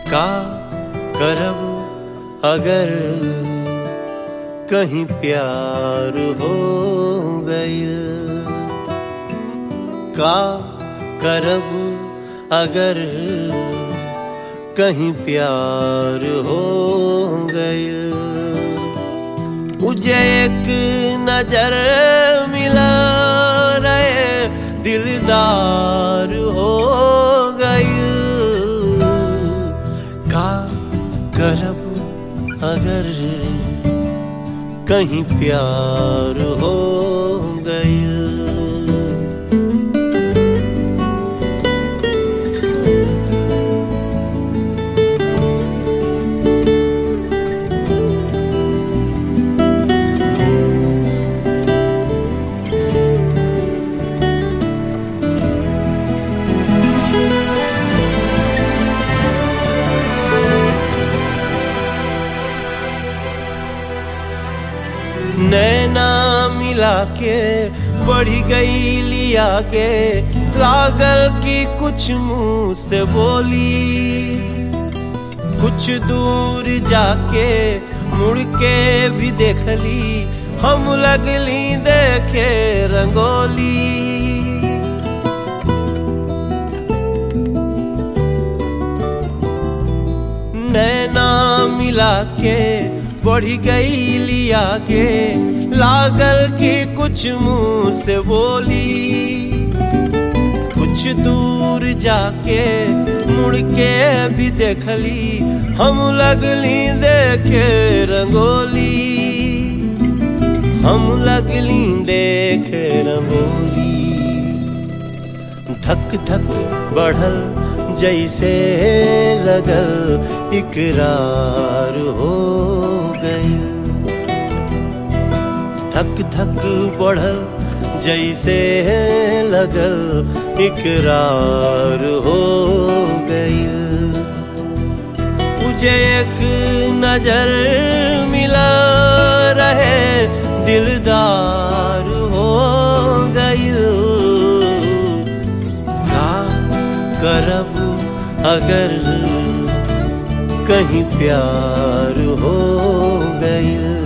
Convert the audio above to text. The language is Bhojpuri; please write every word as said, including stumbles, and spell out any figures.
का करब अगर कहीं प्यार हो गइल, का करब अगर कहीं प्यार हो गइल। मुझे एक नजर मिला रहे दिलदार हो गइल, का करब अगर कहीं प्यार हो गइल। नैना मिला के बढ़ी गई लिया के, लागल की कुछ मुंह से बोली, कुछ दूर जाके मुड़ के भी देख ली, हम लगली देखे रंगोली। नैना मिला के बढ़ी गई लिया के, लागल की कुछ मुंह से बोली, कुछ दूर जाके मुड़ के भी देखली, हम लगली देखे रंगोली, हम लगली देखे रंगोली। धक धक बढ़ल जैसे लगल इकरार हो गई, धक धक बढ़ल जैसे लगल इकरार हो गई। मुझे एक नजर मिला रहे दिलदार हो गई, का करब अगर कहीं प्यार हो गइल।